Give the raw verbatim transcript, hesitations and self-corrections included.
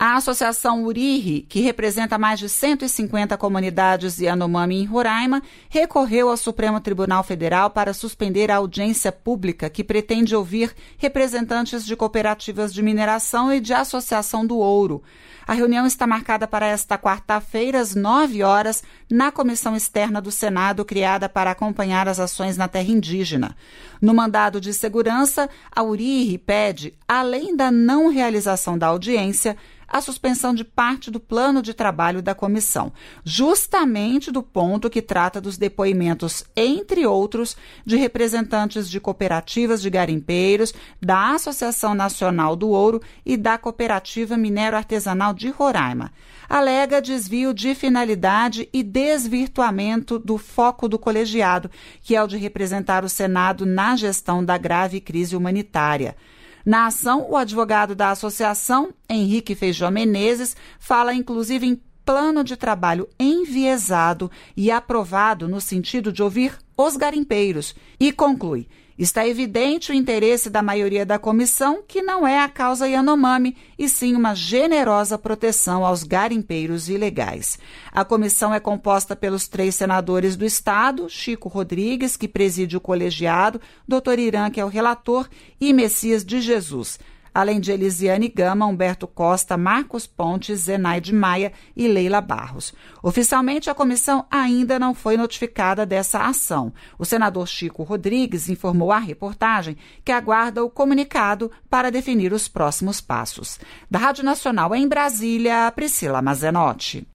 A Associação Uriri, que representa mais de cento e cinquenta comunidades Yanomami em Roraima, recorreu ao Supremo Tribunal Federal para suspender a audiência pública que pretende ouvir representantes de cooperativas de mineração e de associação do ouro. A reunião está marcada para esta quarta-feira, às nove horas, na Comissão Externa do Senado, criada para acompanhar as ações na terra indígena. No mandado de segurança, a Uriri pede, além da não realização da audiência, a suspensão de parte do plano de trabalho da comissão, justamente do ponto que trata dos depoimentos, entre outros, de representantes de cooperativas de garimpeiros, da Associação Nacional do Ouro e da Cooperativa Minero Artesanal de Roraima. Alega desvio de finalidade e desvirtuamento do foco do colegiado, que é o de representar o Senado na gestão da grave crise humanitária. Na ação, o advogado da associação, Henrique Feijó Menezes, fala inclusive em plano de trabalho enviesado e aprovado no sentido de ouvir os garimpeiros e conclui: está evidente o interesse da maioria da comissão, que não é a causa Yanomami, e sim uma generosa proteção aos garimpeiros ilegais. A comissão é composta pelos três senadores do Estado, Chico Rodrigues, que preside o colegiado, doutor Irã, que é o relator, e Messias de Jesus, além de Elisiane Gama, Humberto Costa, Marcos Pontes, Zenaide Maia e Leila Barros. Oficialmente, a comissão ainda não foi notificada dessa ação. O senador Chico Rodrigues informou à reportagem que aguarda o comunicado para definir os próximos passos. Da Rádio Nacional em Brasília, Priscila Mazenotti.